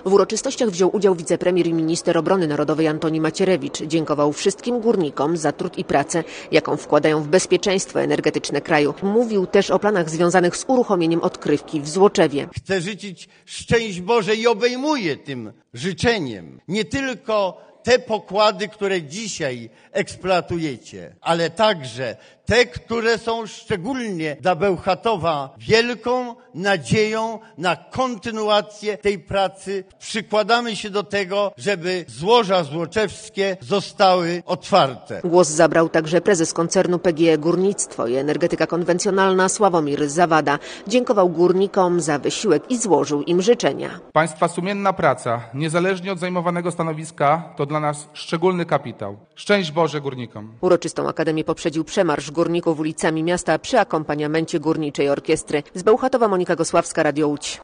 W uroczystościach wziął udział wicepremier i minister obrony narodowej Antoni Macierewicz. Dziękował wszystkim górnikom za trud i pracę, jaką wkładają w bezpieczeństwo energetyczne kraju. Mówił też o planach związanych z uruchomieniem odkrywki w Złoczewie. Chcę życzyć szczęść Boże i obejmuję tym życzeniem nie tylko te pokłady, które dzisiaj eksploatujecie, ale także te, które są szczególnie dla Bełchatowa wielką nadzieją na kontynuację tej pracy. Przykładamy się do tego, żeby złoża złoczewskie zostały otwarte. Głos zabrał także prezes koncernu PGE Górnictwo i Energetyka Konwencjonalna Sławomir Zawada. Dziękował górnikom za wysiłek i złożył im życzenia. Państwa sumienna praca, niezależnie od zajmowanego stanowiska, to dla nas szczególny kapitał. Szczęść Boże górnikom. Uroczystą akademię poprzedził przemarsz górników ulicami miasta przy akompaniamencie Górniczej Orkiestry. Z Bełchatowa Monika Gosławska, Radio Łódź.